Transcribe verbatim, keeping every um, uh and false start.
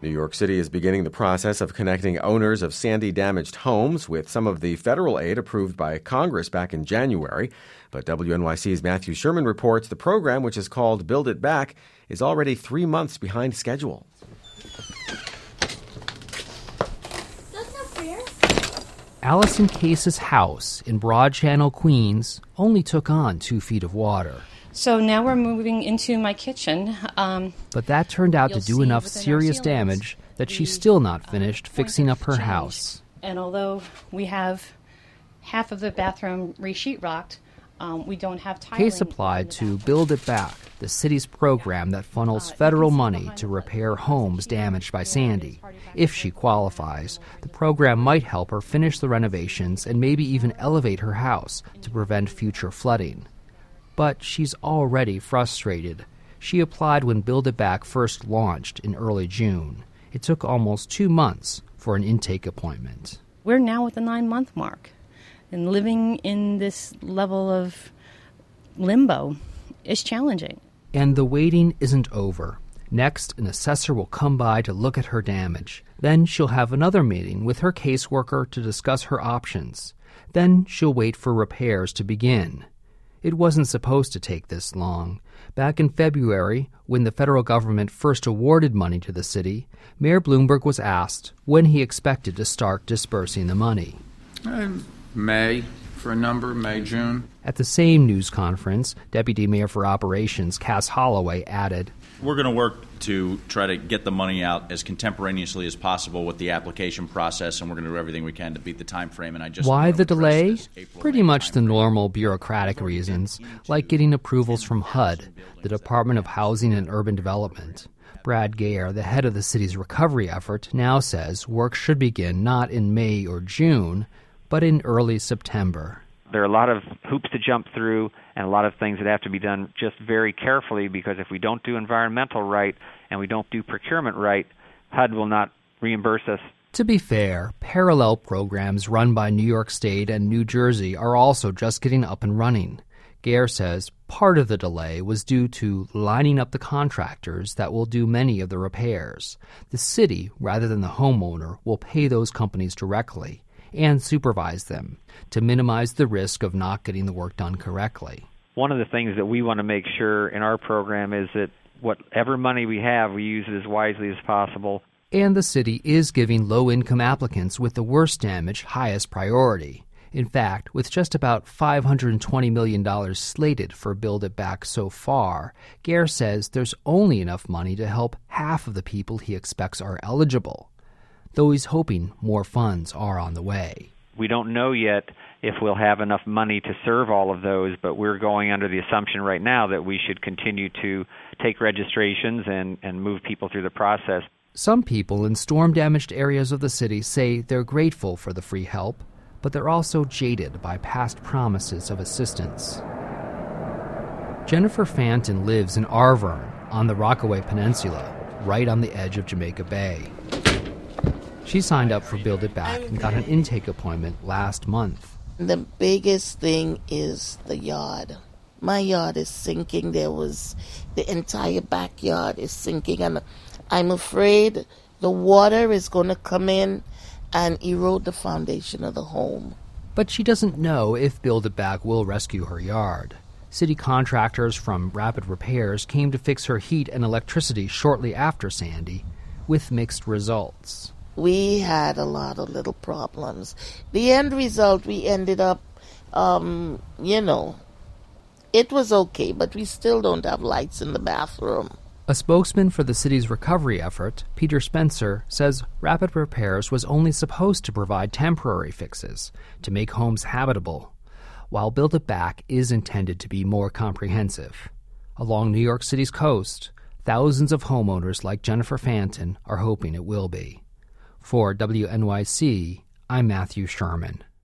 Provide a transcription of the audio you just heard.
New York City is beginning the process of connecting owners of Sandy-damaged homes with some of the federal aid approved by Congress back in January. But W N Y C's Matthew Sherman reports the program, which is called Build It Back, is already three months behind schedule. Allison Case's house in Broad Channel, Queens, only took on two feet of water. So now we're moving into my kitchen. Um, but that turned out to do enough serious damage that she's still not finished fixing up her house. And although we have half of the bathroom re-sheetrocked, um, we don't have tiling. Case applied to Build It Back, the city's program that funnels federal money to repair homes damaged by Sandy. If she qualifies, the program might help her finish the renovations and maybe even elevate her house to prevent future flooding. But she's already frustrated. She applied when Build It Back first launched in early June. It took almost two months for an intake appointment. We're now at the nine-month mark, and living in this level of limbo is challenging. And the waiting isn't over. Next, an assessor will come by to look at her damage. Then she'll have another meeting with her caseworker to discuss her options. Then she'll wait for repairs to begin. It wasn't supposed to take this long. Back in February, when the federal government first awarded money to the city, Mayor Bloomberg was asked when he expected to start dispersing the money. Um, May, for a number, May, June. At the same news conference, Deputy Mayor for Operations Cass Holloway added, "We're going to work to try to get the money out as contemporaneously as possible with the application process, and we're going to do everything we can to beat the time frame." And I just Why the delay? Pretty much the normal bureaucratic reasons, like getting approvals from H U D, the Department of Housing and Urban Development. Brad Gayer, the head of the city's recovery effort, now says work should begin not in May or June, but in early September. There are a lot of hoops to jump through and a lot of things that have to be done just very carefully, because if we don't do environmental right and we don't do procurement right, H U D will not reimburse us. To be fair, parallel programs run by New York State and New Jersey are also just getting up and running. Gayer says part of the delay was due to lining up the contractors that will do many of the repairs. The city, rather than the homeowner, will pay those companies directly and supervise them to minimize the risk of not getting the work done correctly. One of the things that we want to make sure in our program is that whatever money we have, we use it as wisely as possible. And the city is giving low-income applicants with the worst damage highest priority. In fact, with just about five hundred twenty million dollars slated for Build It Back so far, Gayer says there's only enough money to help half of the people he expects are eligible, though he's hoping more funds are on the way. We don't know yet if we'll have enough money to serve all of those, but we're going under the assumption right now that we should continue to take registrations and, and move people through the process. Some people in storm-damaged areas of the city say they're grateful for the free help, but they're also jaded by past promises of assistance. Jennifer Fanton lives in Arverne on the Rockaway Peninsula, right on the edge of Jamaica Bay. She signed up for Build It Back and got an intake appointment last month. The biggest thing is the yard. My yard is sinking. There was the entire backyard is sinking, and I'm afraid the water is going to come in and erode the foundation of the home. But she doesn't know if Build It Back will rescue her yard. City contractors from Rapid Repairs came to fix her heat and electricity shortly after Sandy, with mixed results. We had a lot of little problems. The end result, we ended up, um, you know, it was okay, but we still don't have lights in the bathroom. A spokesman for the city's recovery effort, Peter Spencer, says Rapid Repairs was only supposed to provide temporary fixes to make homes habitable, while Build It Back is intended to be more comprehensive. Along New York City's coast, thousands of homeowners like Jennifer Fanton are hoping it will be. For W N Y C, I'm Matthew Sherman.